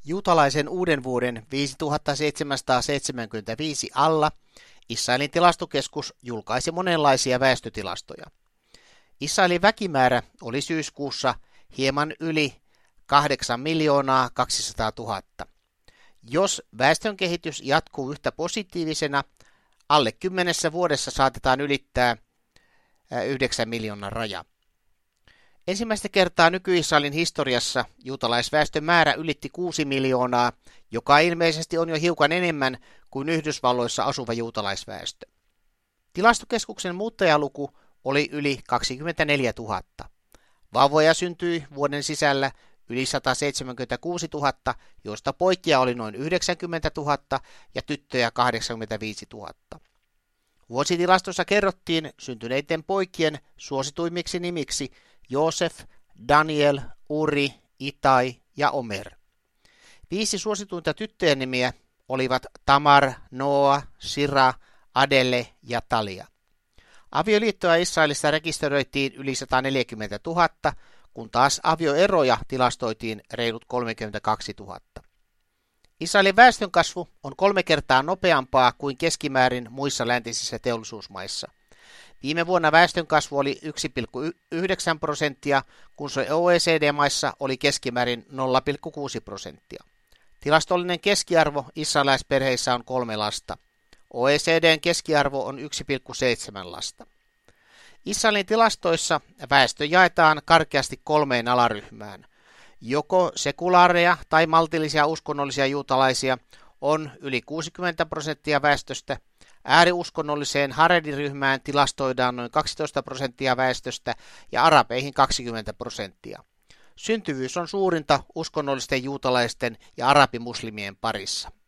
Juutalaisen uuden vuoden 5775 alla Israelin tilastokeskus julkaisi monenlaisia väestötilastoja. Israelin väkimäärä oli syyskuussa hieman yli 8 200 000. Jos väestönkehitys jatkuu yhtä positiivisena, alle 10 vuodessa saatetaan ylittää 9 miljoonan raja. Ensimmäistä kertaa nyky-Israelin historiassa juutalaisväestön määrä ylitti 6 miljoonaa, joka ilmeisesti on jo hiukan enemmän kuin Yhdysvalloissa asuva juutalaisväestö. Tilastokeskuksen muuttajaluku oli yli 24 000. Vauvoja syntyi vuoden sisällä yli 176 000, joista poikia oli noin 90 000 ja tyttöjä 85 000. Vuositilastossa kerrottiin syntyneiden poikien suosituimmiksi nimiksi Joosef, Daniel, Uri, Itai ja Omer. 5 suosituinta tyttöjen nimiä olivat Tamar, Noa, Sira, Adele ja Talia. Avioliittoja Israelissa rekisteröitiin yli 140 000, kun taas avioeroja tilastoitiin reilut 32 000. Israelin väestönkasvu on 3 kertaa nopeampaa kuin keskimäärin muissa läntisissä teollisuusmaissa. Viime vuonna väestönkasvu oli 1,9%, kun se OECD-maissa oli keskimäärin 0,6%. Tilastollinen keskiarvo israelaisperheissä on 3 lasta. OECDn keskiarvo on 1,7 lasta. Israelin tilastoissa väestö jaetaan karkeasti 3 alaryhmään. Joko sekulaareja tai maltillisia uskonnollisia juutalaisia on yli 60% väestöstä, ääriuskonnolliseen harediryhmään tilastoidaan noin 12% väestöstä ja arabeihin 20%. Syntyvyys on suurinta uskonnollisten juutalaisten ja arabimuslimien parissa.